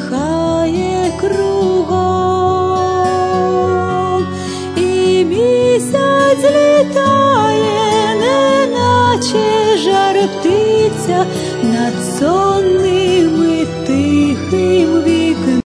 полихає кругом, і місяць літає, неначе жар птиця над сонними тихими